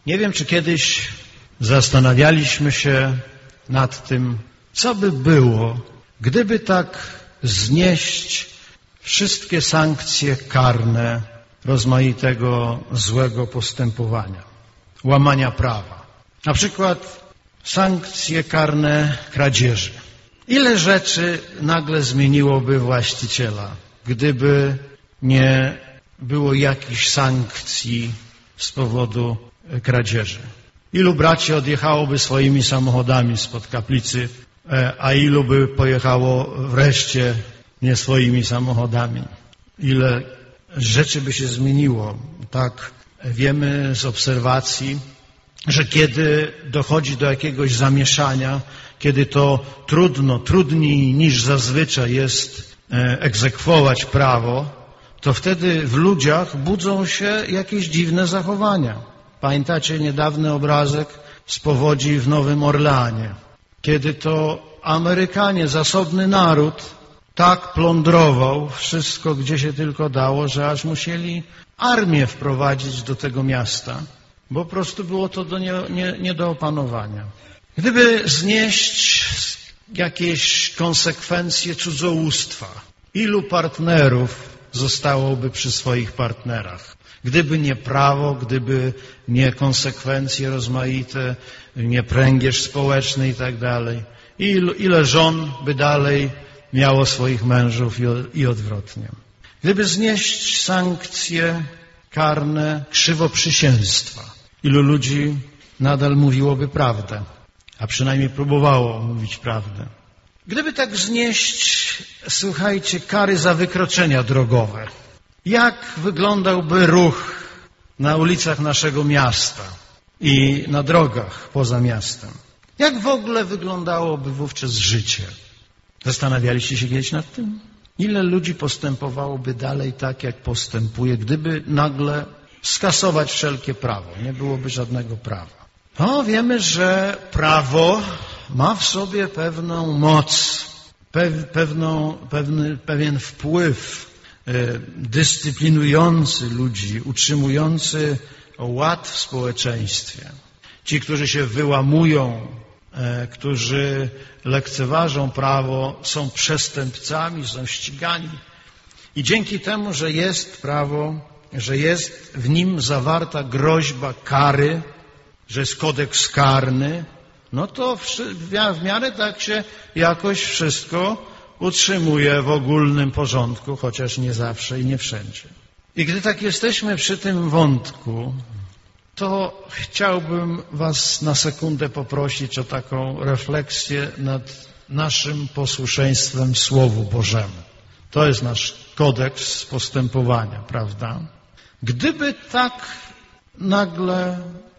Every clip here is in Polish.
Nie wiem, czy kiedyś zastanawialiśmy się nad tym, co by było, gdyby tak znieść wszystkie sankcje karne rozmaitego złego postępowania, łamania prawa. Na przykład sankcje karne kradzieży. Ile rzeczy nagle zmieniłoby właściciela, gdyby nie było jakichś sankcji z powodu kradzieży? Ilu braci odjechałoby swoimi samochodami spod kaplicy, a ilu by pojechało wreszcie nie swoimi samochodami? Ile rzeczy by się zmieniło? Tak wiemy z obserwacji, że kiedy dochodzi do jakiegoś zamieszania, kiedy to trudniej niż zazwyczaj jest egzekwować prawo, to wtedy w ludziach budzą się jakieś dziwne zachowania. Pamiętacie niedawny obrazek z powodzi w Nowym Orleanie, kiedy to Amerykanie, zasobny naród, tak plądrował wszystko, gdzie się tylko dało, że aż musieli armię wprowadzić do tego miasta, bo po prostu było to nie do opanowania. Gdyby znieść jakieś konsekwencje cudzołóstwa, ilu partnerów zostałoby przy swoich partnerach? Gdyby nie prawo, gdyby nie konsekwencje rozmaite, nie pręgierz społeczny i tak dalej. Ile żon by dalej miało swoich mężów i odwrotnie. Gdyby znieść sankcje karne krzywoprzysięstwa, ilu ludzi nadal mówiłoby prawdę, a przynajmniej próbowało mówić prawdę. Gdyby tak znieść, słuchajcie, kary za wykroczenia drogowe, jak wyglądałby ruch na ulicach naszego miasta i na drogach poza miastem? Jak w ogóle wyglądałoby wówczas życie? Zastanawialiście się kiedyś nad tym? Ile ludzi postępowałoby dalej tak, jak postępuje, gdyby nagle skasować wszelkie prawo? Nie byłoby żadnego prawa. No, wiemy, że prawo ma w sobie pewną moc, pewien wpływ dyscyplinujący ludzi, utrzymujący ład w społeczeństwie. Ci, którzy się wyłamują, którzy lekceważą prawo, są przestępcami, są ścigani. I dzięki temu, że jest prawo, że jest w nim zawarta groźba kary, że jest kodeks karny, no to w miarę tak się jakoś wszystko utrzymuje w ogólnym porządku, chociaż nie zawsze i nie wszędzie. I gdy tak jesteśmy przy tym wątku, to chciałbym was na sekundę poprosić o taką refleksję nad naszym posłuszeństwem Słowu Bożemu. To jest nasz kodeks postępowania, prawda? Gdyby tak nagle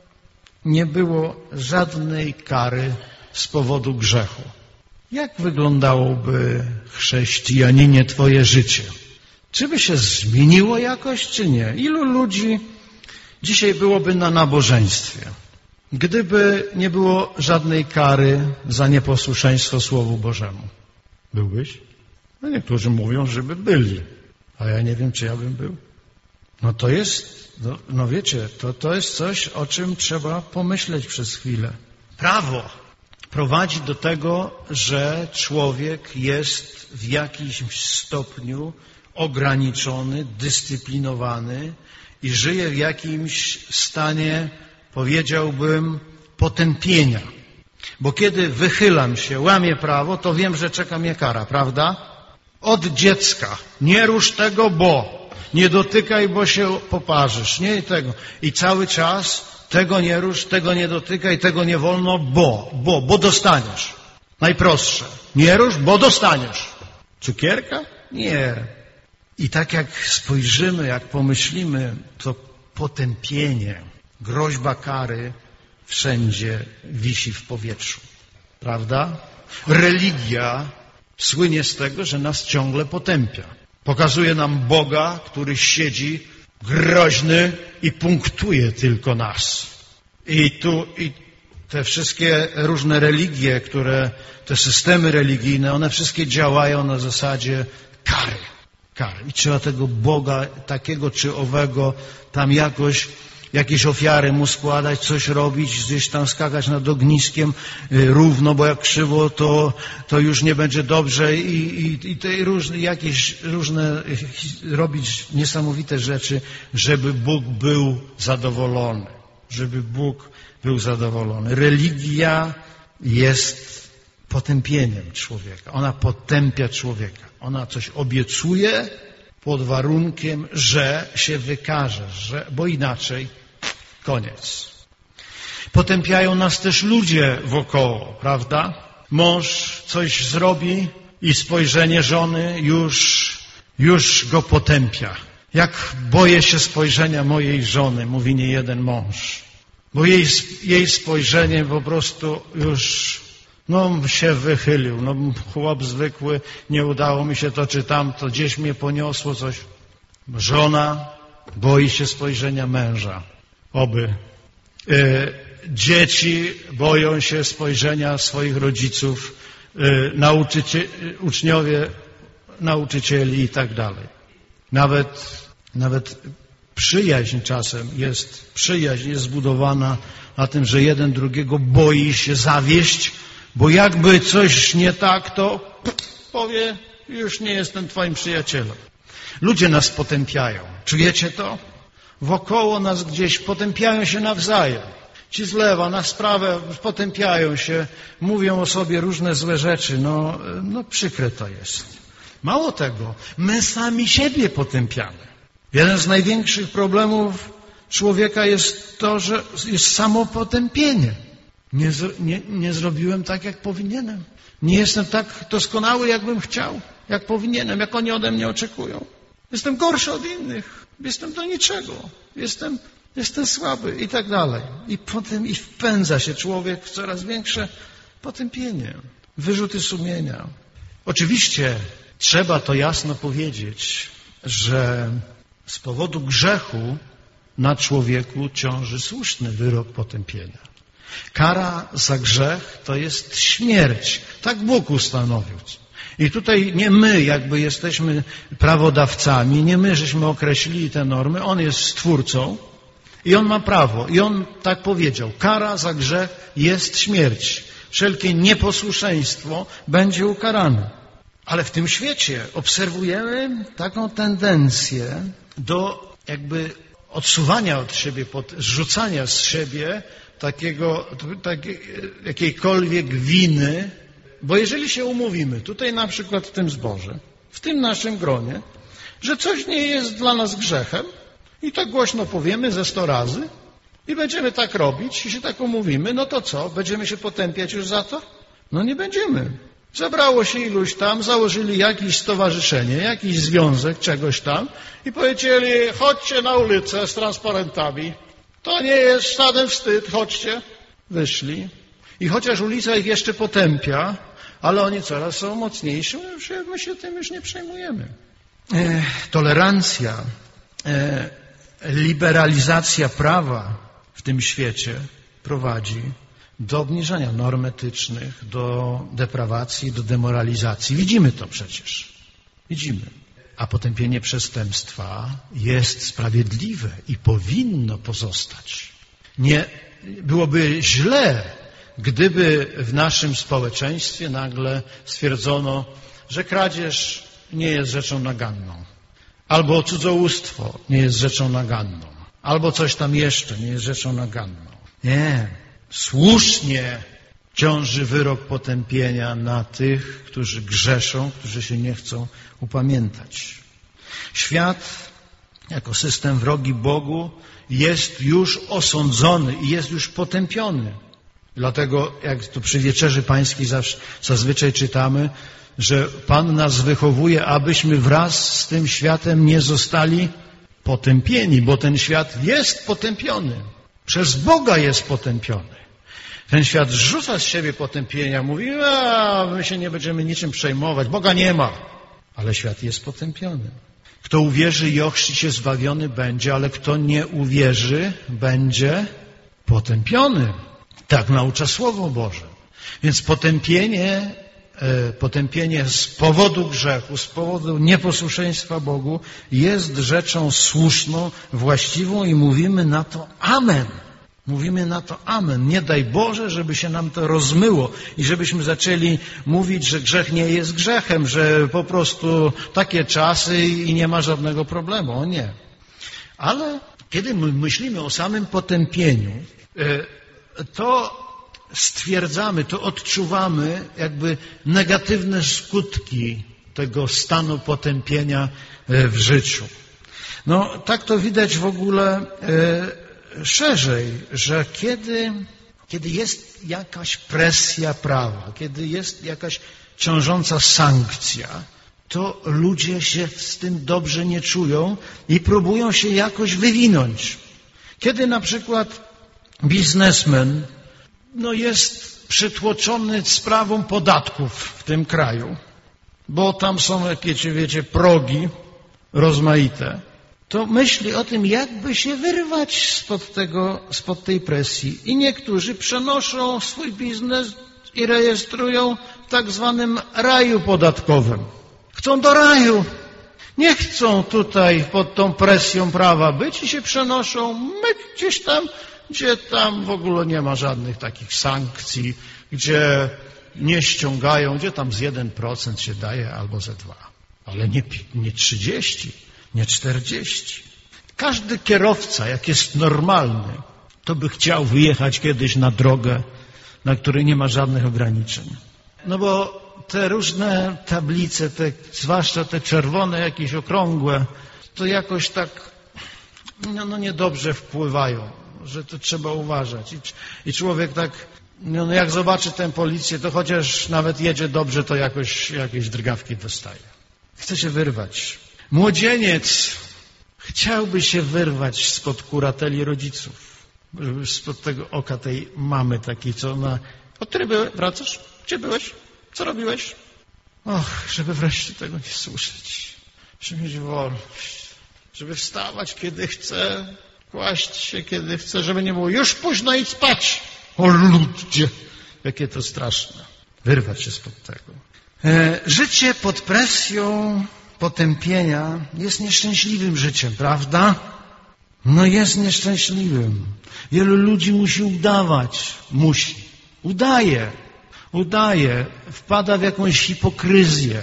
nie było żadnej kary z powodu grzechu, jak wyglądałoby, chrześcijaninie, twoje życie? Czy by się zmieniło jakoś, czy nie? Ilu ludzi dzisiaj byłoby na nabożeństwie, gdyby nie było żadnej kary za nieposłuszeństwo Słowu Bożemu? Byłbyś? No niektórzy mówią, żeby byli, a ja nie wiem, czy ja bym był. No to jest, no wiecie, to jest coś, o czym trzeba pomyśleć przez chwilę. Prawo prowadzi do tego, że człowiek jest w jakimś stopniu ograniczony, dyscyplinowany i żyje w jakimś stanie, powiedziałbym, potępienia. Bo kiedy wychylam się, łamię prawo, to wiem, że czeka mnie kara, prawda? Od dziecka. Nie rusz tego, bo. Nie dotykaj, bo się poparzysz. Nie tego. I cały czas tego nie rusz, tego nie dotykaj, tego nie wolno, bo dostaniesz. Najprostsze. Nie rusz, bo dostaniesz. Cukierka? Nie. I tak jak spojrzymy, jak pomyślimy, to potępienie, groźba kary wszędzie wisi w powietrzu. Prawda? Religia słynie z tego, że nas ciągle potępia. Pokazuje nam Boga, który siedzi groźny i punktuje tylko nas. I te wszystkie różne religie, te systemy religijne, one wszystkie działają na zasadzie kary. I trzeba tego Boga takiego czy owego tam jakoś jakieś ofiary mu składać, coś robić, gdzieś tam skakać nad ogniskiem równo, bo jak krzywo, to już nie będzie dobrze i te różne robić niesamowite rzeczy, żeby Bóg był zadowolony. Żeby Bóg był zadowolony. Religia jest potępieniem człowieka. Ona potępia człowieka. Ona coś obiecuje pod warunkiem, że się wykaże, bo inaczej koniec. Potępiają nas też ludzie wokoło, prawda? Mąż coś zrobi i spojrzenie żony już go potępia. Jak boję się spojrzenia mojej żony, mówi niejeden mąż. Bo jej spojrzenie po prostu już się wychylił. Chłop zwykły, nie udało mi się to czy tamto, gdzieś mnie poniosło coś. Żona boi się spojrzenia męża. Oby. Dzieci boją się spojrzenia swoich rodziców, uczniowie, nauczycieli i tak dalej. Nawet przyjaźń czasem jest zbudowana na tym, że jeden drugiego boi się zawieść, bo jakby coś nie tak, to powie, już nie jestem twoim przyjacielem. Ludzie nas potępiają. Czujecie to? Wokoło nas gdzieś potępiają się nawzajem. Ci z lewa na sprawę potępiają się, mówią o sobie różne złe rzeczy. Przykre to jest. Mało tego, my sami siebie potępiamy. Jeden z największych problemów człowieka jest to, że jest samopotępienie. Nie zrobiłem tak, jak powinienem. Nie jestem tak doskonały, jakbym chciał, jak powinienem, jak oni ode mnie oczekują. Jestem gorszy od innych. Jestem do niczego. Jestem słaby i tak dalej. I potem wpędza się człowiek w coraz większe potępienie. Wyrzuty sumienia. Oczywiście trzeba to jasno powiedzieć, że z powodu grzechu na człowieku ciąży słuszny wyrok potępienia. Kara za grzech to jest śmierć. Tak Bóg ustanowił. I tutaj nie my jakby jesteśmy prawodawcami, nie my żeśmy określili te normy. On jest stwórcą i On ma prawo. I On tak powiedział. Kara za grzech jest śmierć. Wszelkie nieposłuszeństwo będzie ukarane. Ale w tym świecie obserwujemy taką tendencję do jakby odsuwania od siebie, zrzucania z siebie jakiejkolwiek winy, bo jeżeli się umówimy, tutaj na przykład w tym zborze, w tym naszym gronie, że coś nie jest dla nas grzechem i tak głośno powiemy ze 100 razy i będziemy tak robić i się tak umówimy, to co? Będziemy się potępiać już za to? Nie będziemy. Zebrało się iluś tam, założyli jakieś stowarzyszenie, jakiś związek, czegoś tam i powiedzieli, chodźcie na ulicę z transparentami. To nie jest żaden wstyd, chodźcie. Wyszli. I chociaż ulica ich jeszcze potępia, ale oni coraz są mocniejsi, my się tym już nie przejmujemy. Tolerancja, liberalizacja prawa w tym świecie prowadzi do obniżania norm etycznych, do deprawacji, do demoralizacji. Widzimy to przecież. Widzimy. A potępienie przestępstwa jest sprawiedliwe i powinno pozostać. Nie byłoby źle, gdyby w naszym społeczeństwie nagle stwierdzono, że kradzież nie jest rzeczą naganną, albo cudzołóstwo nie jest rzeczą naganną, albo coś tam jeszcze nie jest rzeczą naganną. Nie. Słusznie ciąży wyrok potępienia na tych, którzy grzeszą, którzy się nie chcą upamiętać. Świat jako system wrogi Bogu jest już osądzony i jest już potępiony. Dlatego, jak to przy Wieczerzy Pańskiej zazwyczaj czytamy, że Pan nas wychowuje, abyśmy wraz z tym światem nie zostali potępieni, bo ten świat jest potępiony. Przez Boga jest potępiony. Ten świat zrzuca z siebie potępienia, mówi, my się nie będziemy niczym przejmować, Boga nie ma. Ale świat jest potępiony. Kto uwierzy i ochrzci się, zbawiony będzie, ale kto nie uwierzy, będzie potępiony. Tak naucza Słowo Boże. Więc potępienie potępienie z powodu grzechu, z powodu nieposłuszeństwa Bogu jest rzeczą słuszną, właściwą i mówimy na to amen. Mówimy na to amen. Nie daj Boże, żeby się nam to rozmyło i żebyśmy zaczęli mówić, że grzech nie jest grzechem, że po prostu takie czasy i nie ma żadnego problemu. O nie. Ale kiedy my myślimy o samym potępieniu, to stwierdzamy, to odczuwamy jakby negatywne skutki tego stanu potępienia w życiu. No tak to widać w ogóle szerzej, że kiedy jest jakaś presja prawa, kiedy jest jakaś ciążąca sankcja, to ludzie się z tym dobrze nie czują i próbują się jakoś wywinąć. Kiedy na przykład biznesmen jest przytłoczony sprawą podatków w tym kraju, bo tam są jakieś, wiecie, progi rozmaite, to myśli o tym, jakby się wyrwać spod tej presji. I niektórzy przenoszą swój biznes i rejestrują w tak zwanym raju podatkowym. Chcą do raju. Nie chcą tutaj pod tą presją prawa być i się przenoszą gdzieś tam, gdzie tam w ogóle nie ma żadnych takich sankcji, gdzie nie ściągają, gdzie tam z 1% się daje albo ze 2%. Ale nie 30%. Nie 40. Każdy kierowca, jak jest normalny, to by chciał wyjechać kiedyś na drogę, na której nie ma żadnych ograniczeń. No bo te różne tablice, zwłaszcza te czerwone, jakieś okrągłe, to jakoś tak niedobrze wpływają, że to trzeba uważać. I człowiek tak, jak zobaczy tę policję, to chociaż nawet jedzie dobrze, to jakieś drgawki dostaje. Chce się wyrwać. Młodzieniec chciałby się wyrwać spod kurateli rodziców, spod tego oka tej mamy takiej, co ona... Od której wracasz? Gdzie byłeś? Co robiłeś? Żeby wreszcie tego nie słyszeć. Żeby mieć wolność. Żeby wstawać, kiedy chce, kłaść się, kiedy chce, żeby nie było już późno idź spać. O ludzie! Jakie to straszne. Wyrwać się spod tego. Życie pod presją potępienia jest nieszczęśliwym życiem, prawda? Jest nieszczęśliwym. Wielu ludzi musi udawać. Udaje. Wpada w jakąś hipokryzję.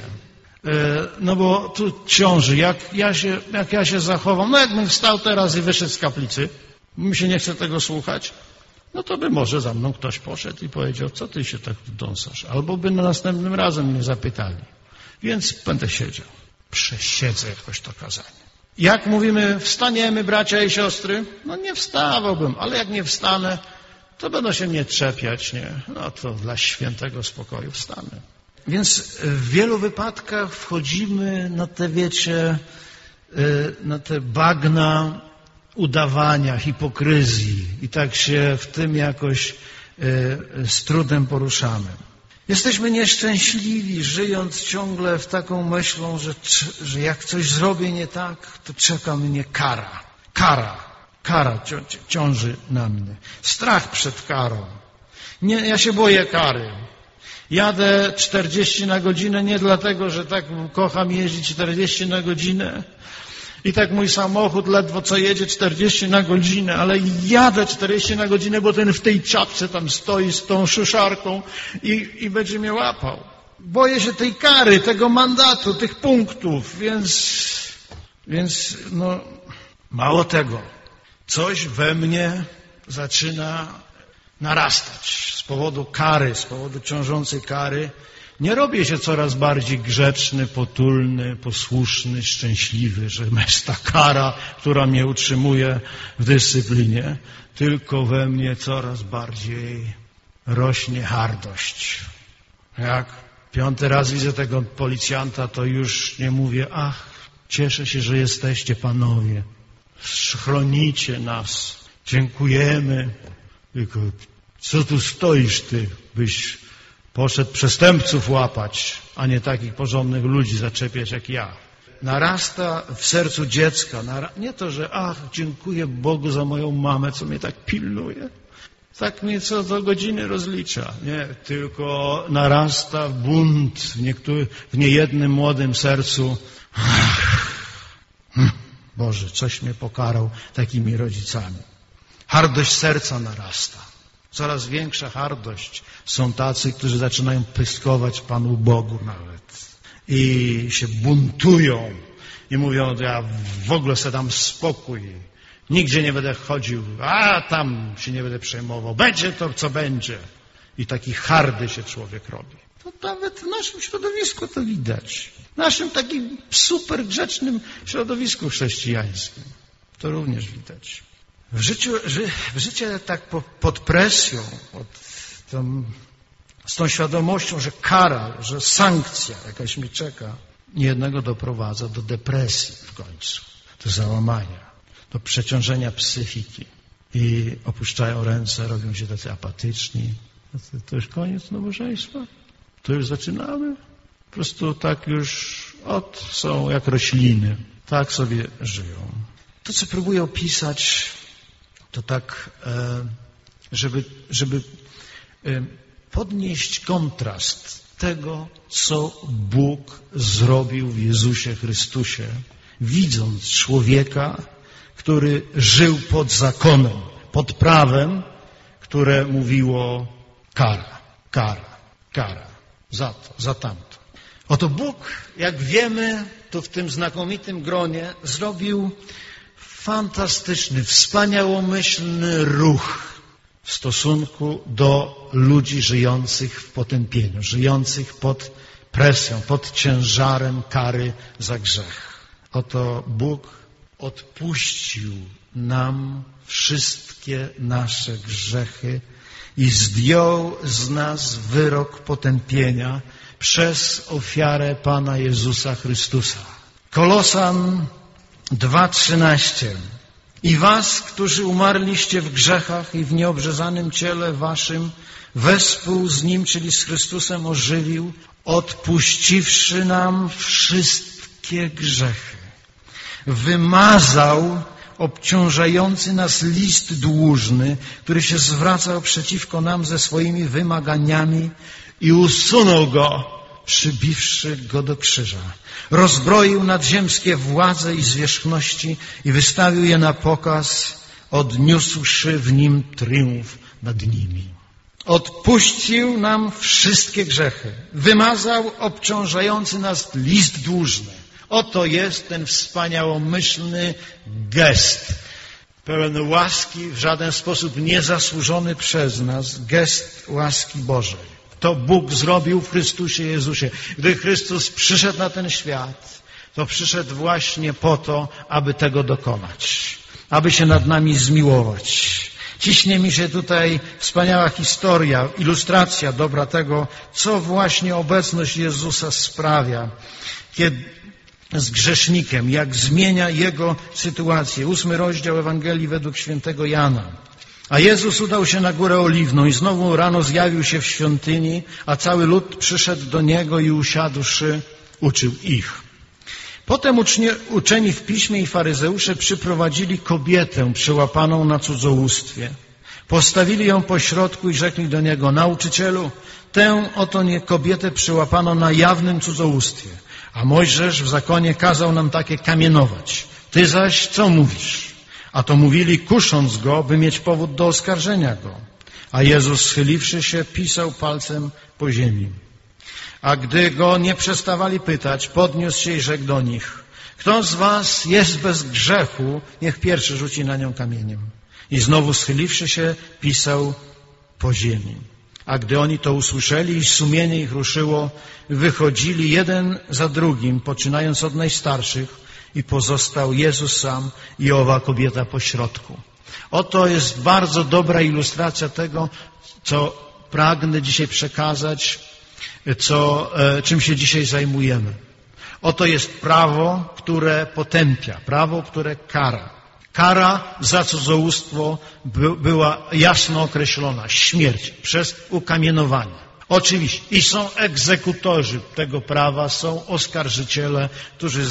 Bo tu ciąży. Jak ja się zachowam, jakbym wstał teraz i wyszedł z kaplicy, mi się nie chce tego słuchać, to by może za mną ktoś poszedł i powiedział, co ty się tak dąsasz? Albo by następnym razem mnie zapytali. Więc będę siedział. Przesiedzę jakoś to kazanie. Jak mówimy, wstaniemy, bracia i siostry? Nie wstawałbym, ale jak nie wstanę, to będą się mnie czepiać, nie? To dla świętego spokoju wstanę. Więc w wielu wypadkach wchodzimy na te, wiecie, na te bagna udawania, hipokryzji i tak się w tym jakoś z trudem poruszamy. Jesteśmy nieszczęśliwi, żyjąc ciągle w taką myślą, że jak coś zrobię nie tak, to czeka mnie kara. Kara ciąży na mnie. Strach przed karą. Ja się boję kary. Jadę 40 na godzinę nie dlatego, że tak kocham jeździć 40 na godzinę i tak mój samochód ledwo co jedzie 40 na godzinę, ale jadę 40 na godzinę, bo ten w tej czapce tam stoi z tą szuszarką i będzie mnie łapał. Boję się tej kary, tego mandatu, tych punktów, więc mało tego. Coś we mnie zaczyna narastać z powodu kary, z powodu ciążącej kary. Nie robię się coraz bardziej grzeczny, potulny, posłuszny, szczęśliwy, że jest ta kara, która mnie utrzymuje w dyscyplinie, tylko we mnie coraz bardziej rośnie hardość. Jak 5. raz widzę tego policjanta, to już nie mówię, cieszę się, że jesteście panowie, chronicie nas, dziękujemy, tylko co tu stoisz ty, byś poszedł przestępców łapać, a nie takich porządnych ludzi zaczepiać jak ja. Narasta w sercu dziecka, nie to, że dziękuję Bogu za moją mamę, co mnie tak pilnuje. Tak mnie co do godziny rozlicza. Nie, tylko narasta bunt w niejednym młodym sercu. Boże, coś mnie pokarał takimi rodzicami. Hardość serca narasta. Coraz większa hardość. Są tacy, którzy zaczynają pyskować Panu Bogu nawet. I się buntują. I mówią, ja w ogóle sobie dam spokój. Nigdzie nie będę chodził. A tam się nie będę przejmował. Będzie to, co będzie. I taki hardy się człowiek robi. To nawet w naszym środowisku to widać. W naszym takim super grzecznym środowisku chrześcijańskim. To również widać. W życie tak pod presją, z tą świadomością, że kara, że sankcja jakaś mnie czeka, niejednego doprowadza do depresji w końcu, do załamania, do przeciążenia psychiki i opuszczają ręce, robią się tacy apatyczni. To już koniec nabożeństwa? To już zaczynamy? Po prostu tak już są jak rośliny. Tak sobie żyją. To, co próbuję opisać, to tak, żeby podnieść kontrast tego, co Bóg zrobił w Jezusie Chrystusie, widząc człowieka, który żył pod zakonem, pod prawem, które mówiło kara, kara, kara, za to, za tamto. Oto Bóg, jak wiemy, to w tym znakomitym gronie zrobił fantastyczny, wspaniałomyślny ruch w stosunku do ludzi żyjących w potępieniu, żyjących pod presją, pod ciężarem kary za grzech. Oto Bóg odpuścił nam wszystkie nasze grzechy i zdjął z nas wyrok potępienia przez ofiarę Pana Jezusa Chrystusa. Kolosan 2:13. I was, którzy umarliście w grzechach i w nieobrzezanym ciele waszym, wespół z Nim, czyli z Chrystusem, ożywił, odpuściwszy nam wszystkie grzechy. Wymazał obciążający nas list dłużny, który się zwracał przeciwko nam ze swoimi wymaganiami i usunął go, przybiwszy go do krzyża. Rozbroił nadziemskie władze i zwierzchności i wystawił je na pokaz, odniósłszy w nim triumf nad nimi. Odpuścił nam wszystkie grzechy. Wymazał obciążający nas list dłużny. Oto jest ten wspaniałomyślny gest, pełen łaski, w żaden sposób niezasłużony przez nas, gest łaski Bożej. To Bóg zrobił w Chrystusie Jezusie. Gdy Chrystus przyszedł na ten świat, to przyszedł właśnie po to, aby tego dokonać, aby się nad nami zmiłować. Ciśnie mi się tutaj wspaniała historia, ilustracja dobra tego, co właśnie obecność Jezusa sprawia, kiedy z grzesznikiem, jak zmienia jego sytuację. 8 rozdział Ewangelii według świętego Jana. A Jezus udał się na Górę Oliwną i znowu rano zjawił się w świątyni, a cały lud przyszedł do Niego i usiadłszy, uczył ich. Potem uczeni w piśmie i faryzeusze przyprowadzili kobietę przyłapaną na cudzołóstwie. Postawili ją pośrodku i rzekli do Niego: Nauczycielu, tę oto kobietę przyłapano na jawnym cudzołóstwie, a Mojżesz w zakonie kazał nam takie kamienować. Ty zaś co mówisz? A to mówili, kusząc go, by mieć powód do oskarżenia go. A Jezus, schyliwszy się, pisał palcem po ziemi. A gdy go nie przestawali pytać, podniósł się i rzekł do nich: Kto z was jest bez grzechu, niech pierwszy rzuci na nią kamieniem. I znowu schyliwszy się, pisał po ziemi. A gdy oni to usłyszeli i sumienie ich ruszyło, wychodzili jeden za drugim, poczynając od najstarszych, i pozostał Jezus sam i owa kobieta pośrodku. Oto jest bardzo dobra ilustracja tego, co pragnę dzisiaj przekazać, czym się dzisiaj zajmujemy. Oto jest prawo, które potępia, prawo, które kara. Kara za cudzołóstwo była jasno określona. Śmierć przez ukamienowanie. Oczywiście. I są egzekutorzy tego prawa, są oskarżyciele, którzy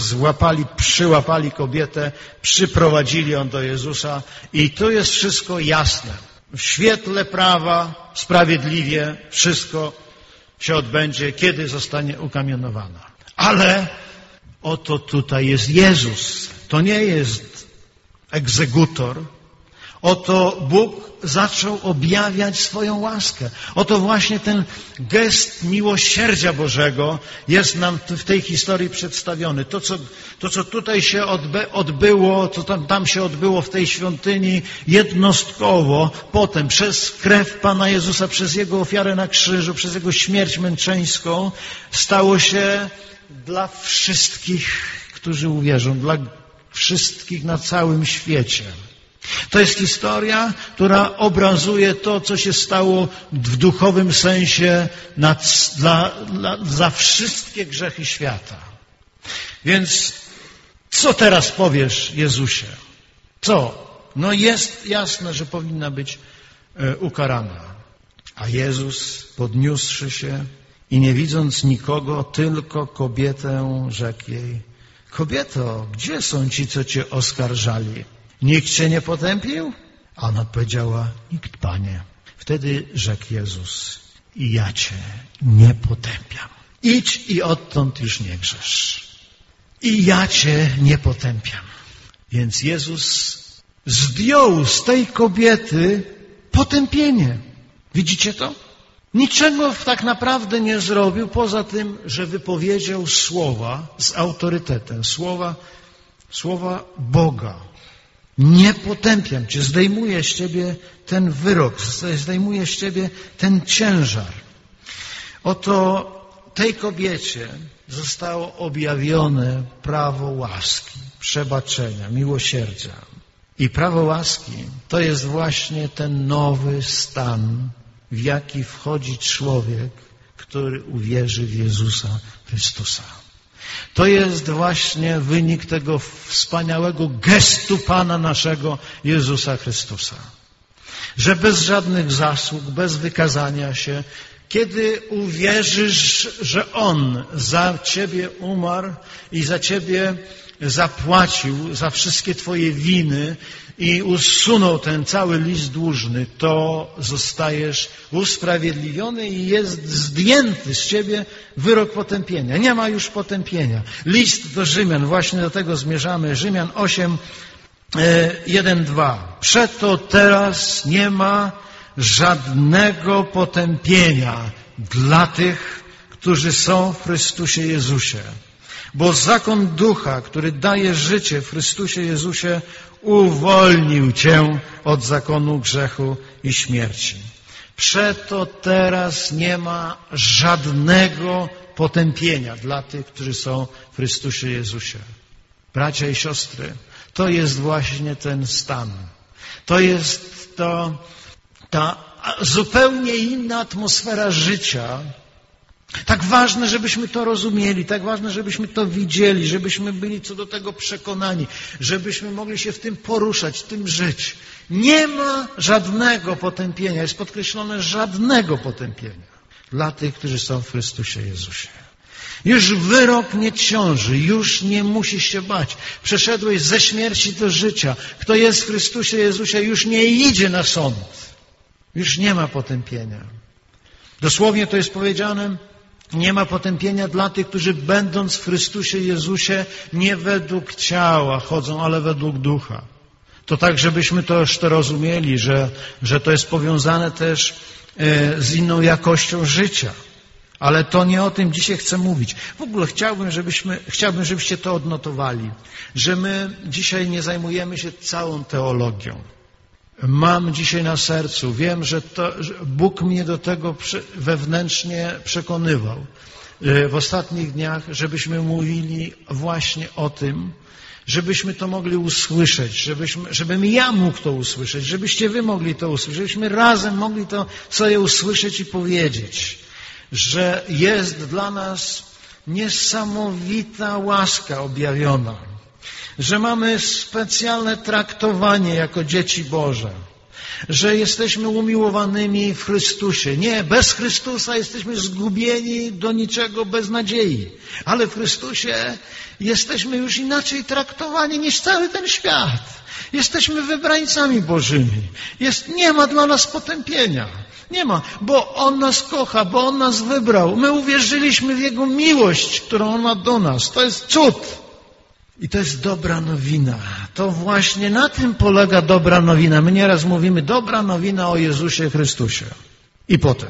przyłapali kobietę, przyprowadzili ją do Jezusa i to jest wszystko jasne. w świetle prawa, sprawiedliwie wszystko się odbędzie, kiedy zostanie ukamienowana. Ale oto tutaj jest Jezus. To nie jest egzekutor. Oto Bóg zaczął objawiać swoją łaskę. Oto właśnie ten gest miłosierdzia Bożego jest nam w tej historii przedstawiony. To, co tutaj się odbyło, co tam się odbyło w tej świątyni jednostkowo, potem przez krew Pana Jezusa, przez Jego ofiarę na krzyżu, przez Jego śmierć męczeńską, stało się dla wszystkich, którzy uwierzą, dla wszystkich na całym świecie. To jest historia, która obrazuje to, co się stało w duchowym sensie za wszystkie grzechy świata. Więc co teraz powiesz, Jezusie? Co? No jest jasne, że powinna być ukarana. A Jezus, podniósłszy się i nie widząc nikogo, tylko kobietę, rzekł jej: Kobieto, gdzie są ci, co cię oskarżali? Nikt cię nie potępił? A ona odpowiedziała: nikt, Panie. Wtedy rzekł Jezus: i ja cię nie potępiam. Idź i odtąd już nie grzesz. I ja cię nie potępiam. Więc Jezus zdjął z tej kobiety potępienie. Widzicie to? Niczego tak naprawdę nie zrobił, poza tym, że wypowiedział słowa z autorytetem. Słowa Boga. Nie potępiam cię, zdejmuję z ciebie ten wyrok, zdejmuję z ciebie ten ciężar. Oto tej kobiecie zostało objawione prawo łaski, przebaczenia, miłosierdzia. I prawo łaski to jest właśnie ten nowy stan, w jaki wchodzi człowiek, który uwierzy w Jezusa Chrystusa. To jest właśnie wynik tego wspaniałego gestu Pana naszego Jezusa Chrystusa. Że bez żadnych zasług, bez wykazania się, kiedy uwierzysz, że On za ciebie umarł i za ciebie zapłacił za wszystkie twoje winy i usunął ten cały list dłużny, to zostajesz usprawiedliwiony i jest zdjęty z ciebie wyrok potępienia. Nie ma już potępienia. List do Rzymian, właśnie do tego zmierzamy. Rzymian 8, 1, 2. Przeto teraz nie ma żadnego potępienia dla tych, którzy są w Chrystusie Jezusie. Bo zakon ducha, który daje życie w Chrystusie Jezusie, uwolnił cię od zakonu grzechu i śmierci. Przeto teraz nie ma żadnego potępienia dla tych, którzy są w Chrystusie Jezusie. Bracia i siostry, to jest właśnie ten stan. To jest ta zupełnie inna atmosfera życia. Tak ważne, żebyśmy to rozumieli, tak ważne, żebyśmy to widzieli, żebyśmy byli co do tego przekonani, żebyśmy mogli się w tym poruszać, w tym żyć. Nie ma żadnego potępienia, jest podkreślone żadnego potępienia dla tych, którzy są w Chrystusie Jezusie. Już wyrok nie ciąży, już nie musisz się bać. Przeszedłeś ze śmierci do życia. Kto jest w Chrystusie Jezusie, już nie idzie na sąd. Już nie ma potępienia. Dosłownie to jest powiedziane, nie ma potępienia dla tych, którzy będąc w Chrystusie Jezusie nie według ciała chodzą, ale według ducha. To tak, żebyśmy to już to rozumieli, że to jest powiązane też z inną jakością życia. Ale to nie o tym dzisiaj chcę mówić. W ogóle chciałbym, żebyście to odnotowali, że my dzisiaj nie zajmujemy się całą teologią. Mam dzisiaj na sercu, wiem, że Bóg mnie do tego wewnętrznie przekonywał w ostatnich dniach, żebyśmy mówili właśnie o tym, żebyśmy to mogli usłyszeć, żebym ja mógł to usłyszeć, żebyście wy mogli to usłyszeć, żebyśmy razem mogli to sobie usłyszeć i powiedzieć, że jest dla nas niesamowita łaska objawiona, że mamy specjalne traktowanie jako dzieci Boże, że jesteśmy umiłowanymi w Chrystusie. Nie, bez Chrystusa jesteśmy zgubieni do niczego, bez nadziei. Ale w Chrystusie jesteśmy już inaczej traktowani niż cały ten świat. Jesteśmy wybrańcami Bożymi. Nie ma dla nas potępienia. Nie ma, bo On nas kocha, bo On nas wybrał. My uwierzyliśmy w Jego miłość, którą On ma do nas. To jest cud. I to jest dobra nowina. To właśnie na tym polega dobra nowina. My nieraz mówimy dobra nowina o Jezusie Chrystusie. I potem.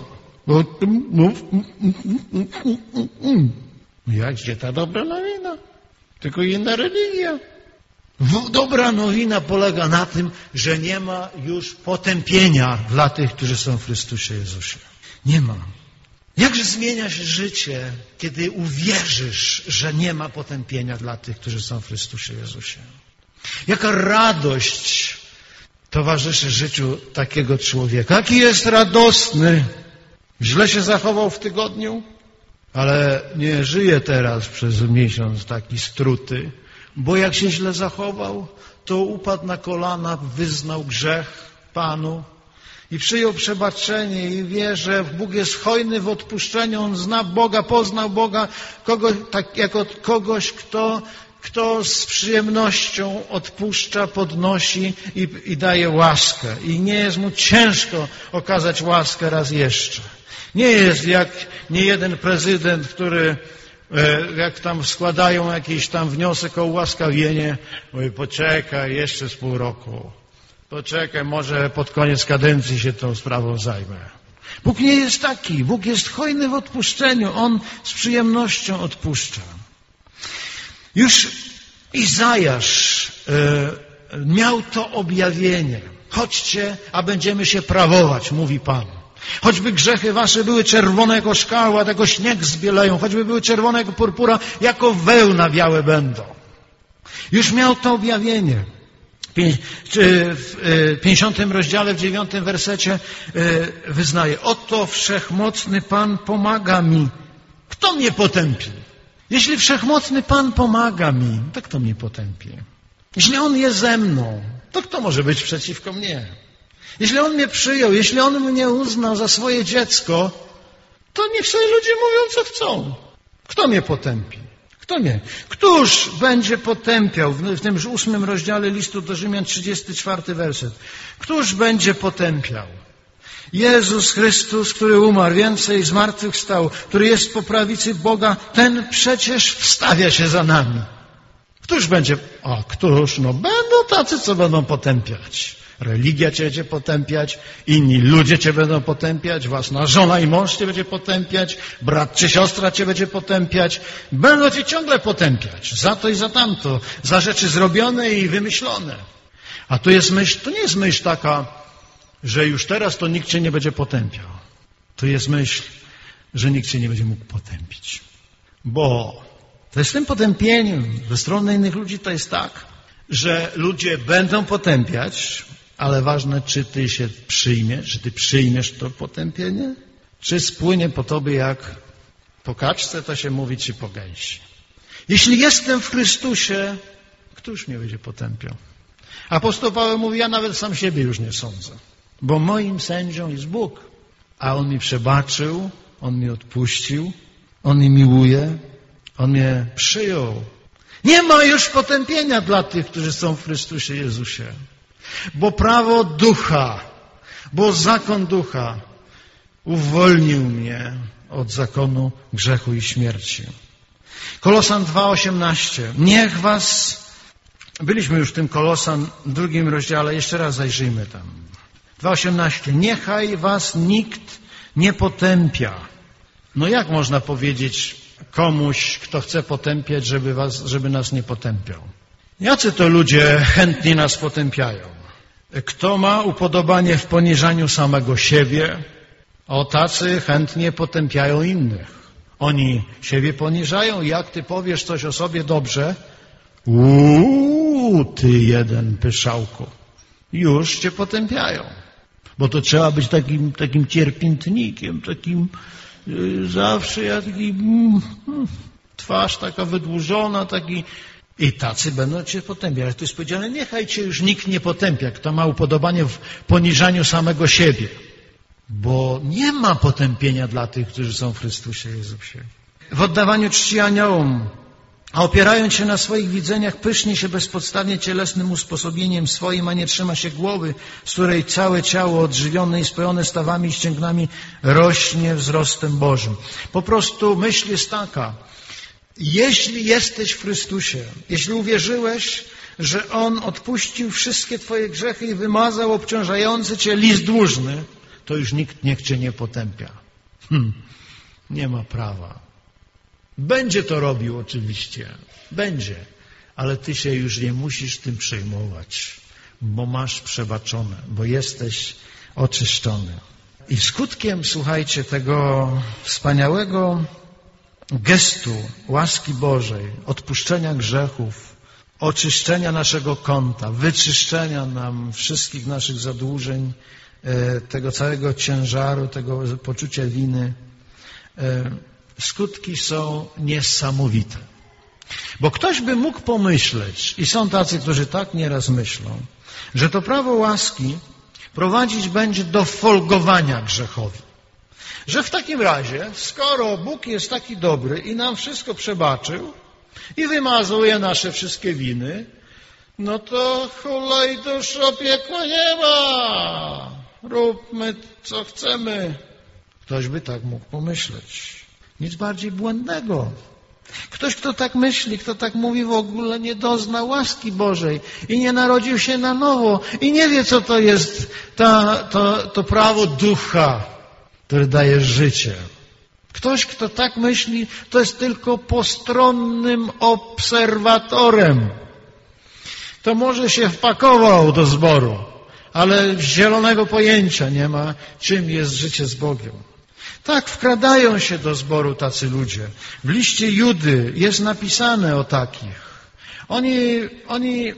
Jak gdzie ta dobra nowina? Tylko inna religia. Dobra nowina polega na tym, że nie ma już potępienia dla tych, którzy są w Chrystusie Jezusie. Nie ma. Jakże zmienia się życie, kiedy uwierzysz, że nie ma potępienia dla tych, którzy są w Chrystusie Jezusie. Jaka radość towarzyszy życiu takiego człowieka. Jaki jest radosny. Źle się zachował w tygodniu, ale nie żyje teraz przez miesiąc taki struty, bo jak się źle zachował, to upadł na kolana, wyznał grzech Panu i przyjął przebaczenie i wie, że Bóg jest hojny w odpuszczeniu. On zna Boga, poznał Boga tak jako kogoś, kto z przyjemnością odpuszcza, podnosi i daje łaskę. I nie jest mu ciężko okazać łaskę raz jeszcze. Nie jest jak niejeden prezydent, który jak tam składają jakiś tam wniosek o ułaskawienie, mówi, poczekaj jeszcze z pół roku. Poczekaj, może pod koniec kadencji się tą sprawą zajmę. Bóg nie jest taki. Bóg jest hojny w odpuszczeniu. On z przyjemnością odpuszcza. Już Izajasz miał to objawienie. Chodźcie, a będziemy się prawować, mówi Pan. Choćby grzechy wasze były czerwone jako szkarłat, jako śnieg zbieleją, choćby były czerwone jako purpura, jako wełna białe będą. Już miał to objawienie. W 50 rozdziale, w 9 wersecie wyznaje: oto wszechmocny Pan pomaga mi. Kto mnie potępi? Jeśli wszechmocny Pan pomaga mi, to kto mnie potępi? Jeśli On jest ze mną, to kto może być przeciwko mnie? Jeśli On mnie przyjął, jeśli On mnie uznał za swoje dziecko, to niech sobie ludzie mówią, co chcą. Kto mnie potępi? Kto nie? Któż będzie potępiał? W tym 8 rozdziale listu do Rzymian, 34 werset. Któż będzie potępiał? Jezus Chrystus, który umarł, więcej zmartwychwstał, który jest po prawicy Boga, ten przecież wstawia się za nami. Któż będzie? Któż? Będą tacy, co będą potępiać. Religia cię będzie potępiać, inni ludzie cię będą potępiać, własna żona i mąż cię będzie potępiać, brat czy siostra cię będzie potępiać. Będą cię ciągle potępiać. Za to i za tamto. Za rzeczy zrobione i wymyślone. A to jest myśl, to nie jest myśl taka, że już teraz to nikt cię nie będzie potępiał. To jest myśl, że nikt cię nie będzie mógł potępić. Bo to jest tym potępieniem ze strony innych ludzi to jest tak, że ludzie będą potępiać, ale ważne, czy ty się przyjmiesz, czy ty przyjmiesz to potępienie, czy spłynie po tobie jak po kaczce, to się mówi, czy po gęsi. Jeśli jestem w Chrystusie, któż mnie będzie potępiał? Apostoł Paweł mówi, ja nawet sam siebie już nie sądzę, bo moim sędzią jest Bóg, a On mi przebaczył, On mi odpuścił, On mnie miłuje, On mnie przyjął. Nie ma już potępienia dla tych, którzy są w Chrystusie Jezusie. Bo prawo ducha, bo zakon ducha uwolnił mnie od zakonu grzechu i śmierci. Kolosan 2:18. Niech was... Byliśmy już w tym Kolosan, w 2 rozdziale, jeszcze raz zajrzyjmy tam. 2:18. Niechaj was nikt nie potępia. No jak można powiedzieć komuś, kto chce potępiać, żeby nas nie potępiał? Jacy to ludzie chętnie nas potępiają? Kto ma upodobanie w poniżaniu samego siebie, o tacy chętnie potępiają innych. Oni siebie poniżają, jak ty powiesz coś o sobie dobrze, ty jeden pyszałku, już cię potępiają. Bo to trzeba być takim cierpiętnikiem, takim zawsze, twarz taka wydłużona, taki I tacy będą cię potępiać. Ale to jest powiedziane, niechaj cię już nikt nie potępia, kto ma upodobanie w poniżaniu samego siebie. Bo nie ma potępienia dla tych, którzy są w Chrystusie Jezusie. W oddawaniu czci aniołom, a opierając się na swoich widzeniach, pysznie się bezpodstawnie cielesnym usposobieniem swoim, a nie trzyma się głowy, z której całe ciało odżywione i spojone stawami i ścięgnami rośnie wzrostem Bożym. Po prostu myśl jest taka, jeśli jesteś w Chrystusie, jeśli uwierzyłeś, że On odpuścił wszystkie twoje grzechy i wymazał obciążający cię list dłużny, to już nikt niech cię nie potępia. Nie ma prawa. Będzie to robił oczywiście. Będzie. Ale ty się już nie musisz tym przejmować, bo masz przebaczone, bo jesteś oczyszczony. I skutkiem, słuchajcie, tego wspaniałego gestu łaski Bożej, odpuszczenia grzechów, oczyszczenia naszego konta, wyczyszczenia nam wszystkich naszych zadłużeń, tego całego ciężaru, tego poczucia winy, skutki są niesamowite. Bo ktoś by mógł pomyśleć, i są tacy, którzy tak nieraz myślą, że to prawo łaski prowadzić będzie do folgowania grzechowi. Że w takim razie, skoro Bóg jest taki dobry i nam wszystko przebaczył i wymazuje nasze wszystkie winy, no to hulaj duszo, piekła nie ma. Róbmy co chcemy. Ktoś by tak mógł pomyśleć. Nic bardziej błędnego. Ktoś, kto tak myśli, kto tak mówi, w ogóle nie dozna łaski Bożej i nie narodził się na nowo i nie wie, co to jest to prawo ducha, które daje życie. Ktoś, kto tak myśli, to jest tylko postronnym obserwatorem. To może się wpakował do zboru, ale zielonego pojęcia nie ma, czym jest życie z Bogiem. Tak, wkradają się do zboru tacy ludzie. W liście Judy jest napisane o takich. Oni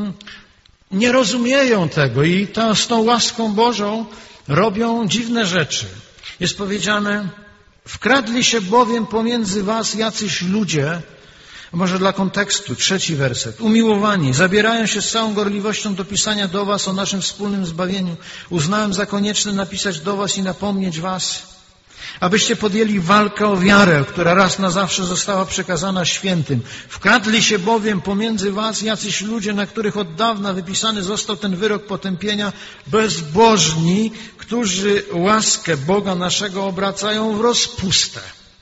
nie rozumieją tego i z tą łaską Bożą robią dziwne rzeczy. Jest powiedziane, wkradli się bowiem pomiędzy was jacyś ludzie, może dla kontekstu, 3 werset. Umiłowani, zabierają się z całą gorliwością do pisania do was o naszym wspólnym zbawieniu. Uznałem za konieczne napisać do was i napomnieć was, abyście podjęli walkę o wiarę, która raz na zawsze została przekazana świętym. Wkradli się bowiem pomiędzy was jacyś ludzie, na których od dawna wypisany został ten wyrok potępienia, bezbożni, którzy łaskę Boga naszego obracają w rozpustę.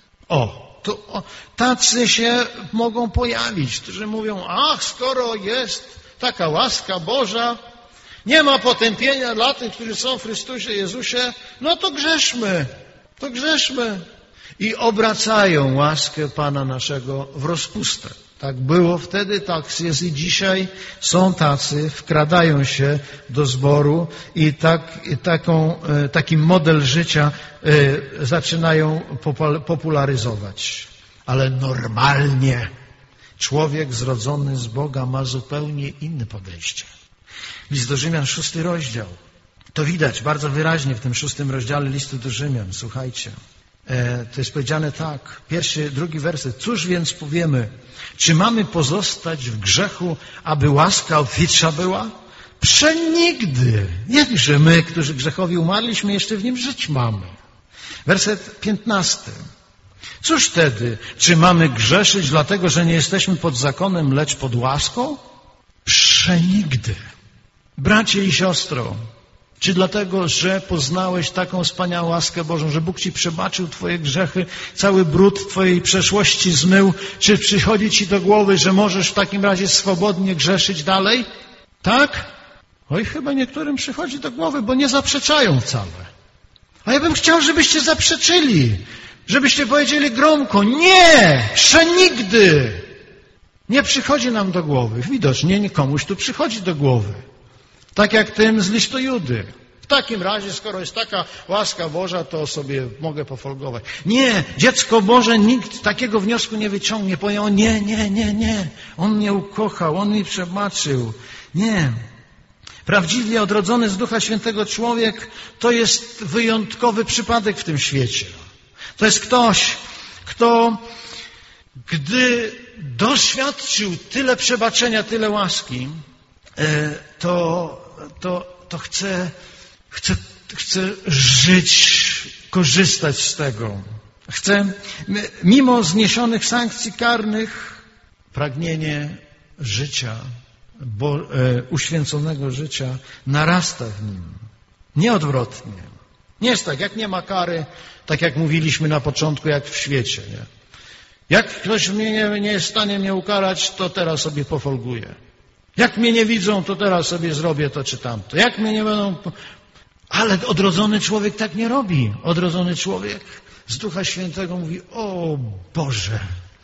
Tacy się mogą pojawić, którzy mówią, skoro jest taka łaska Boża, nie ma potępienia dla tych, którzy są w Chrystusie Jezusie, no to grzeszmy. I obracają łaskę Pana naszego w rozpustę. Tak było wtedy, tak jest i dzisiaj. Są tacy, wkradają się do zboru i taki model życia zaczynają popularyzować. Ale normalnie człowiek zrodzony z Boga ma zupełnie inne podejście. List do Rzymian, 6 rozdział. To widać bardzo wyraźnie w tym 6 rozdziale listu do Rzymian. Słuchajcie, to jest powiedziane tak. 1, 2 werset. Cóż więc powiemy? Czy mamy pozostać w grzechu, aby łaska obfitsza była? Przenigdy. Jakże my, którzy grzechowi umarliśmy, jeszcze w nim żyć mamy. Werset 15. Cóż wtedy? Czy mamy grzeszyć dlatego, że nie jesteśmy pod zakonem, lecz pod łaską? Przenigdy. Bracie i siostro, czy dlatego, że poznałeś taką wspaniałą łaskę Bożą, że Bóg ci przebaczył twoje grzechy, cały brud twojej przeszłości zmył, czy przychodzi ci do głowy, że możesz w takim razie swobodnie grzeszyć dalej? Tak? Oj, chyba niektórym przychodzi do głowy, bo nie zaprzeczają wcale. A ja bym chciał, żebyście zaprzeczyli, żebyście powiedzieli gromko, nie, przenigdy. Nie przychodzi nam do głowy. Widocznie komuś tu przychodzi do głowy. Tak jak tym z listu Judy. W takim razie, skoro jest taka łaska Boża, to sobie mogę pofolgować. Nie, dziecko Boże, nikt takiego wniosku nie wyciągnie. Powie, nie. On mnie ukochał, On mi przebaczył. Nie. Prawdziwie odrodzony z Ducha Świętego człowiek to jest wyjątkowy przypadek w tym świecie. To jest ktoś, kto Gdy doświadczył tyle przebaczenia, tyle łaski, to chce żyć, korzystać z tego. Chce, mimo zniesionych sankcji karnych, pragnienie życia, uświęconego życia narasta w nim. Nieodwrotnie. Nie jest tak, jak nie ma kary, tak jak mówiliśmy na początku, jak w świecie. Nie? Jak ktoś mnie nie jest w stanie mnie ukarać, to teraz sobie pofolguję. Jak mnie nie widzą, to teraz sobie zrobię to czy tamto. Jak mnie nie będą... Ale odrodzony człowiek tak nie robi. Odrodzony człowiek z Ducha Świętego mówi: o Boże,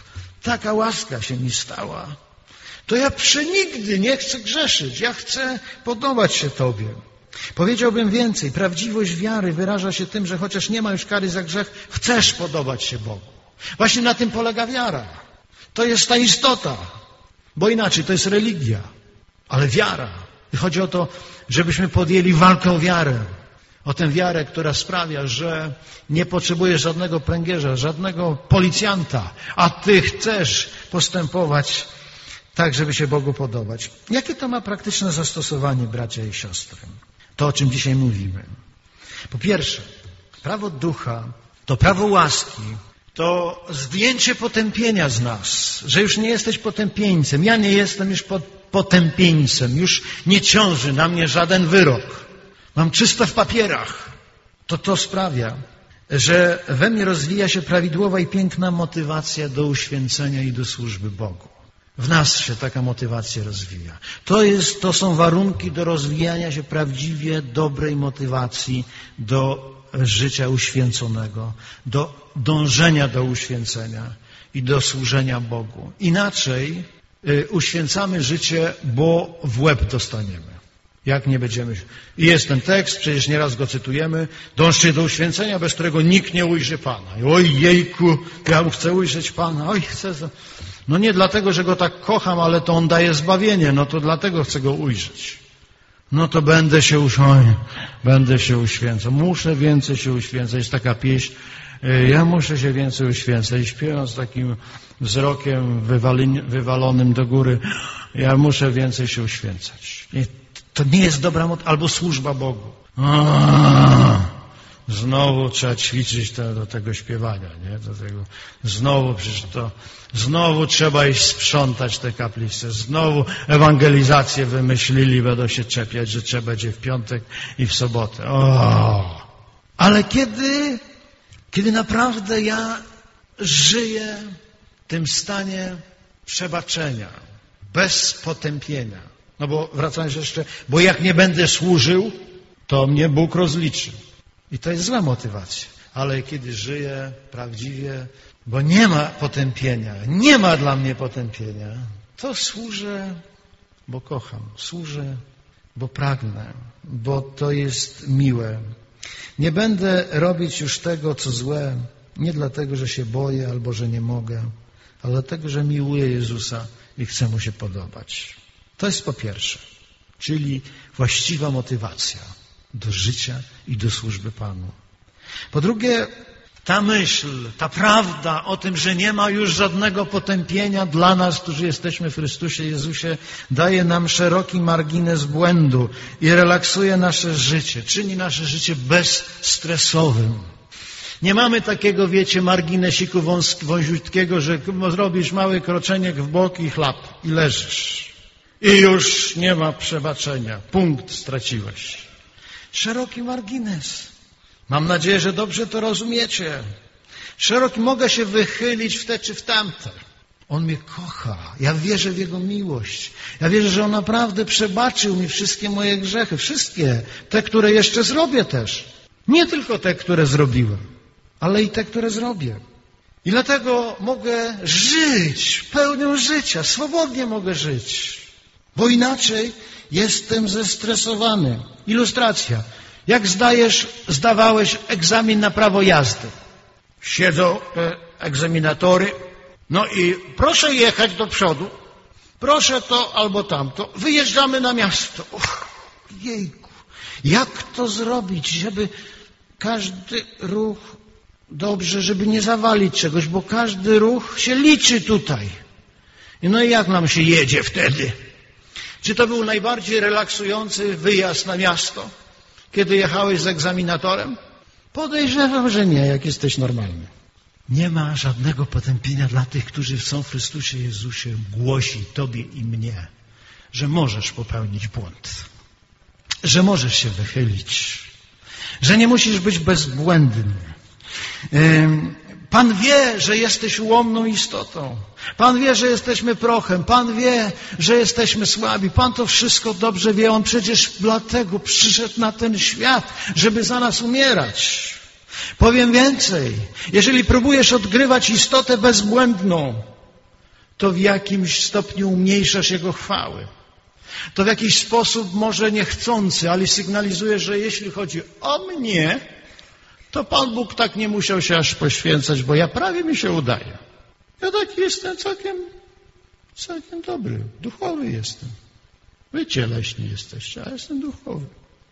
taka łaska się mi stała. To ja przenigdy nie chcę grzeszyć. Ja chcę podobać się Tobie. Powiedziałbym więcej. Prawdziwość wiary wyraża się tym, że chociaż nie ma już kary za grzech, chcesz podobać się Bogu. Właśnie na tym polega wiara. To jest ta istota. Bo inaczej to jest religia. Ale wiara. I chodzi o to, żebyśmy podjęli walkę o wiarę. O tę wiarę, która sprawia, że nie potrzebujesz żadnego pręgierza, żadnego policjanta, a Ty chcesz postępować tak, żeby się Bogu podobać. Jakie to ma praktyczne zastosowanie, bracia i siostry? To, o czym dzisiaj mówimy. Po pierwsze, prawo ducha to prawo łaski, to zdjęcie potępienia z nas, że już nie jesteś potępieńcem. Ja nie jestem już potępieńcem. Już nie ciąży na mnie żaden wyrok. Mam czysto w papierach. To sprawia, że we mnie rozwija się prawidłowa i piękna motywacja do uświęcenia i do służby Bogu. W nas się taka motywacja rozwija. To są warunki do rozwijania się prawdziwie dobrej motywacji do życia uświęconego, do dążenia do uświęcenia i do służenia Bogu. Inaczej uświęcamy życie, bo w łeb dostaniemy. Jak nie będziemy... I jest ten tekst, przecież nieraz go cytujemy: dążcie do uświęcenia, bez którego nikt nie ujrzy Pana. I oj jejku, ja chcę ujrzeć Pana. Oj, chcę... No nie dlatego, że Go tak kocham, ale to On daje zbawienie. No to dlatego chcę Go ujrzeć. No to będę się uświęcał. Muszę więcej się uświęcać. Jest taka pieśń: ja muszę się więcej uświęcać. I śpiewam z takim wzrokiem wywalonym do góry: ja muszę więcej się uświęcać. I to nie jest dobra albo służba Bogu. Znowu trzeba ćwiczyć do tego śpiewania, nie? Znowu trzeba iść sprzątać te kaplice. Znowu ewangelizację wymyślili, będą się czepiać, że trzeba będzie w piątek i w sobotę. Ale kiedy naprawdę ja żyję w tym stanie przebaczenia, bez potępienia. No bo wracając jeszcze, bo jak nie będę służył, to mnie Bóg rozliczy. I to jest zła motywacja. Ale kiedy żyję prawdziwie, bo nie ma potępienia, nie ma dla mnie potępienia, to służę, bo kocham. Służę, bo pragnę, bo to jest miłe. Nie będę robić już tego, co złe, nie dlatego, że się boję albo że nie mogę, ale dlatego, że miłuję Jezusa i chcę Mu się podobać. To jest po pierwsze, czyli właściwa motywacja do życia i do służby Panu. Po drugie, ta myśl, ta prawda o tym, że nie ma już żadnego potępienia dla nas, którzy jesteśmy w Chrystusie Jezusie, daje nam szeroki margines błędu i relaksuje nasze życie, czyni nasze życie bezstresowym. Nie mamy takiego, wiecie, marginesiku wąziutkiego, że zrobisz mały kroczeniek w bok i chlap i leżysz. I już nie ma przebaczenia. Punkt straciłeś. Szeroki margines. Mam nadzieję, że dobrze to rozumiecie. Szeroki, mogę się wychylić w te czy w tamte. On mnie kocha. Ja wierzę w Jego miłość. Ja wierzę, że On naprawdę przebaczył mi wszystkie moje grzechy. Wszystkie. Te, które jeszcze zrobię też. Nie tylko te, które zrobiłem, ale i te, które zrobię. I dlatego mogę żyć pełnią życia. Swobodnie mogę żyć. Bo inaczej jestem zestresowany. Ilustracja. Jak zdawałeś egzamin na prawo jazdy. Siedzą egzaminatory. No i proszę jechać do przodu. Proszę to albo tamto. Wyjeżdżamy na miasto. Jejku. Jak to zrobić, żeby każdy ruch dobrze, żeby nie zawalić czegoś, bo każdy ruch się liczy tutaj. No i jak nam się jedzie wtedy? Czy to był najbardziej relaksujący wyjazd na miasto, kiedy jechałeś z egzaminatorem? Podejrzewam, że nie, jak jesteś normalny. Nie ma żadnego potępienia dla tych, którzy są w Chrystusie Jezusie. Głosi Tobie i mnie, że możesz popełnić błąd, że możesz się wychylić, że nie musisz być bezbłędny. Pan wie, że jesteś ułomną istotą. Pan wie, że jesteśmy prochem. Pan wie, że jesteśmy słabi. Pan to wszystko dobrze wie. On przecież dlatego przyszedł na ten świat, żeby za nas umierać. Powiem więcej. Jeżeli próbujesz odgrywać istotę bezbłędną, to w jakimś stopniu umniejszasz Jego chwały. To w jakiś sposób, może niechcący, ale sygnalizujesz, że jeśli chodzi o mnie, to Pan Bóg tak nie musiał się aż poświęcać, bo ja prawie mi się udaje. Ja taki jestem całkiem dobry, duchowy jestem. Wy cieleśni jesteście, a ja jestem duchowy.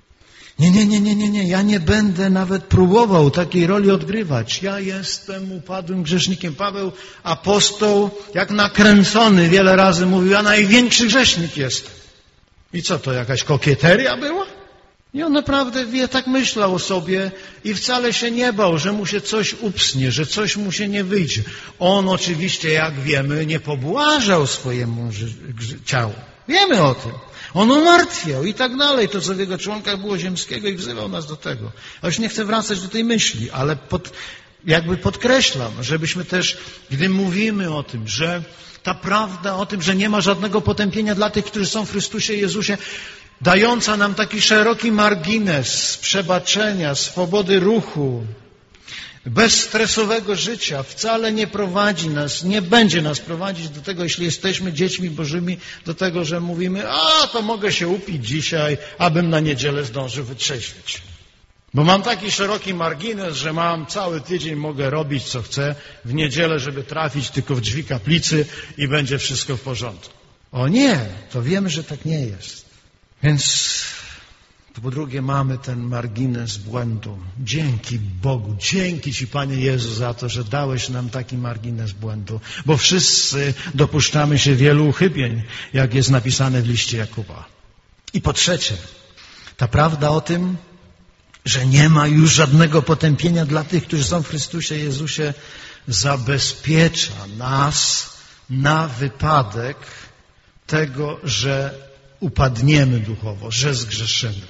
Nie, ja nie będę nawet próbował takiej roli odgrywać. Ja jestem upadłym grzesznikiem. Paweł, apostoł, jak nakręcony, wiele razy mówił, ja największy grzesznik jestem. I co to, jakaś kokieteria była? I on naprawdę tak myślał o sobie i wcale się nie bał, że mu się coś upsnie, że coś mu się nie wyjdzie. On oczywiście, jak wiemy, nie pobłażał swojemu ciału. Wiemy o tym. On umartwiał i tak dalej. To, co w jego członkach było ziemskiego i wzywał nas do tego. A już nie chcę wracać do tej myśli, ale jakby podkreślam, żebyśmy też, gdy mówimy o tym, że ta prawda o tym, że nie ma żadnego potępienia dla tych, którzy są w Chrystusie Jezusie, dająca nam taki szeroki margines przebaczenia, swobody ruchu, bezstresowego życia, wcale nie prowadzi nas, nie będzie nas prowadzić do tego, jeśli jesteśmy dziećmi Bożymi, do tego, że mówimy, to mogę się upić dzisiaj, abym na niedzielę zdążył wytrzeźwieć. Bo mam taki szeroki margines, że mam cały tydzień, mogę robić co chcę w niedzielę, żeby trafić tylko w drzwi kaplicy i będzie wszystko w porządku. O nie, to wiemy, że tak nie jest. Więc po drugie mamy ten margines błędu. Dzięki Bogu, dzięki Ci, Panie Jezu, za to, że dałeś nam taki margines błędu, bo wszyscy dopuszczamy się wielu uchybień, jak jest napisane w liście Jakuba. I po trzecie, ta prawda o tym, że nie ma już żadnego potępienia dla tych, którzy są w Chrystusie Jezusie, zabezpiecza nas na wypadek tego, że upadniemy duchowo, że zgrzeszymy.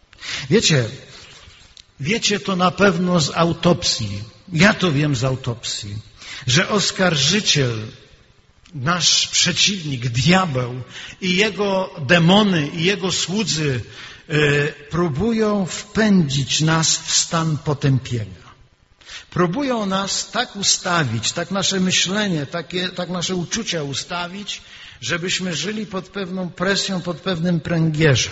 Wiecie to na pewno z autopsji. Ja to wiem z autopsji, że oskarżyciel, nasz przeciwnik, diabeł i jego demony i jego słudzy próbują wpędzić nas w stan potępienia. Próbują nas tak ustawić, tak nasze myślenie, tak nasze uczucia ustawić, żebyśmy żyli pod pewną presją, pod pewnym pręgierzem.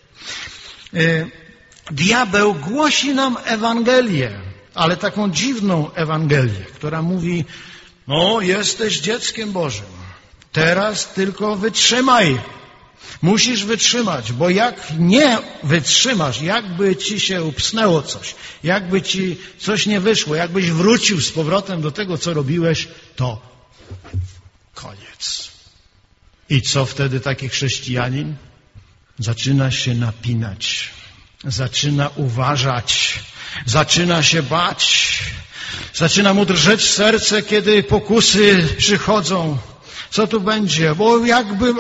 Diabeł głosi nam Ewangelię, ale taką dziwną Ewangelię, która mówi, jesteś dzieckiem Bożym, teraz tylko wytrzymaj. Musisz wytrzymać, bo jak nie wytrzymasz, jakby ci się upsnęło coś, jakby ci coś nie wyszło, jakbyś wrócił z powrotem do tego, co robiłeś, to koniec. I co wtedy taki chrześcijanin? Zaczyna się napinać, zaczyna uważać, zaczyna się bać, zaczyna mu drżeć serce, kiedy pokusy przychodzą. Co tu będzie? Bo jakbym,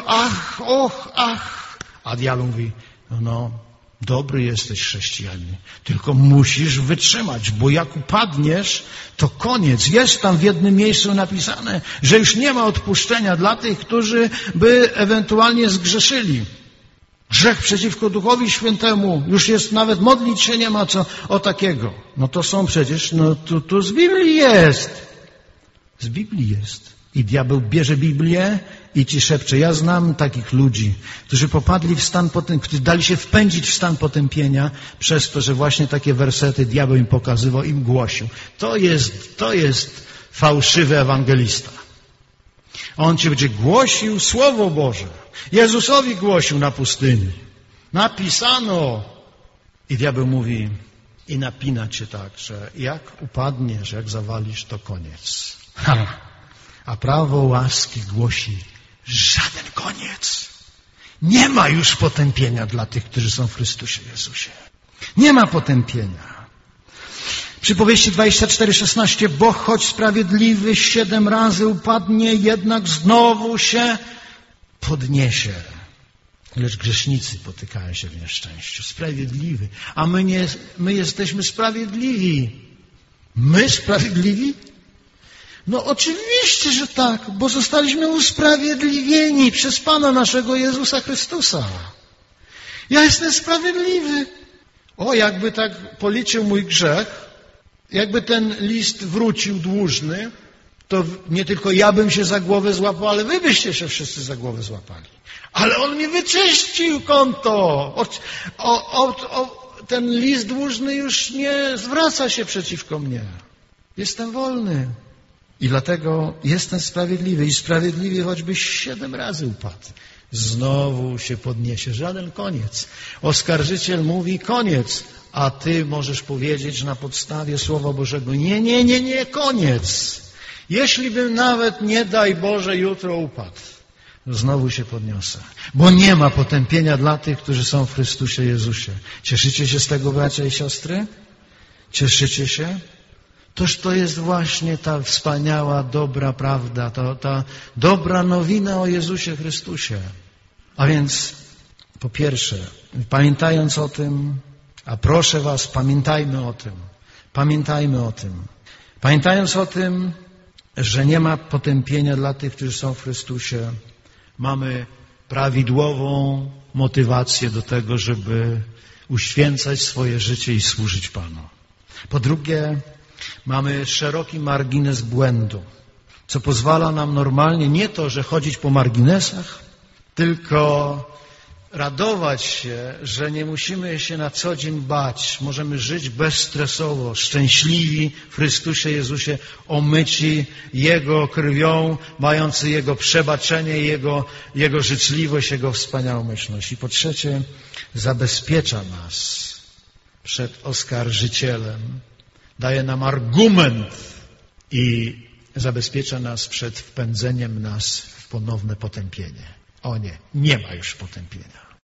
A diabeł mówi, dobry jesteś chrześcijanin, tylko musisz wytrzymać, bo jak upadniesz, to koniec. Jest tam w jednym miejscu napisane, że już nie ma odpuszczenia dla tych, którzy by ewentualnie zgrzeszyli. Grzech przeciwko Duchowi Świętemu, już jest, nawet modlić się nie ma co o takiego. To są przecież, tu z Biblii jest. Z Biblii jest. I diabeł bierze Biblię i ci szepcze. Ja znam takich ludzi, którzy popadli w stan którzy dali się wpędzić w stan potępienia przez to, że właśnie takie wersety diabeł im pokazywał, im głosił. To jest fałszywy ewangelista. On ci będzie głosił Słowo Boże. Jezusowi głosił na pustyni. Napisano. I diabeł mówi, i napina cię tak, że jak upadniesz, jak zawalisz, to koniec. A prawo łaski głosi żaden koniec. Nie ma już potępienia dla tych, którzy są w Chrystusie Jezusie. Nie ma potępienia. Przypowieści 24:16, bo choć sprawiedliwy 7 razy upadnie, jednak znowu się podniesie. Lecz grzesznicy potykają się w nieszczęściu. Sprawiedliwy. A my jesteśmy sprawiedliwi. My sprawiedliwi? No oczywiście, że tak, bo zostaliśmy usprawiedliwieni przez Pana naszego Jezusa Chrystusa. Ja jestem sprawiedliwy. O, jakby tak policzył mój grzech, jakby ten list wrócił dłużny, to nie tylko ja bym się za głowę złapał, ale wy byście się wszyscy za głowę złapali. Ale on mi wyczyścił konto. Ten list dłużny już nie zwraca się przeciwko mnie. Jestem wolny. I dlatego jestem sprawiedliwy. I sprawiedliwy choćbyś 7 razy upadł. Znowu się podniesie. Żaden koniec. Oskarżyciel mówi koniec. A ty możesz powiedzieć na podstawie Słowa Bożego nie, koniec. Jeśli bym nawet, nie daj Boże, jutro upadł, znowu się podniosę. Bo nie ma potępienia dla tych, którzy są w Chrystusie Jezusie. Cieszycie się z tego, bracia i siostry? Cieszycie się? Toż to jest właśnie ta wspaniała, dobra prawda, ta dobra nowina o Jezusie Chrystusie. A więc po pierwsze, pamiętając o tym, a proszę was, pamiętajmy o tym. Pamiętając o tym, że nie ma potępienia dla tych, którzy są w Chrystusie, mamy prawidłową motywację do tego, żeby uświęcać swoje życie i służyć Panu. Po drugie, mamy szeroki margines błędu, co pozwala nam normalnie nie to, że chodzić po marginesach, tylko radować się, że nie musimy się na co dzień bać. Możemy żyć bezstresowo, szczęśliwi w Chrystusie Jezusie, omyci Jego krwią, mający Jego przebaczenie, Jego życzliwość, Jego wspaniałomyślność. I po trzecie, zabezpiecza nas przed oskarżycielem, daje nam argument i zabezpiecza nas przed wpędzeniem nas w ponowne potępienie. O nie, nie ma już potępienia.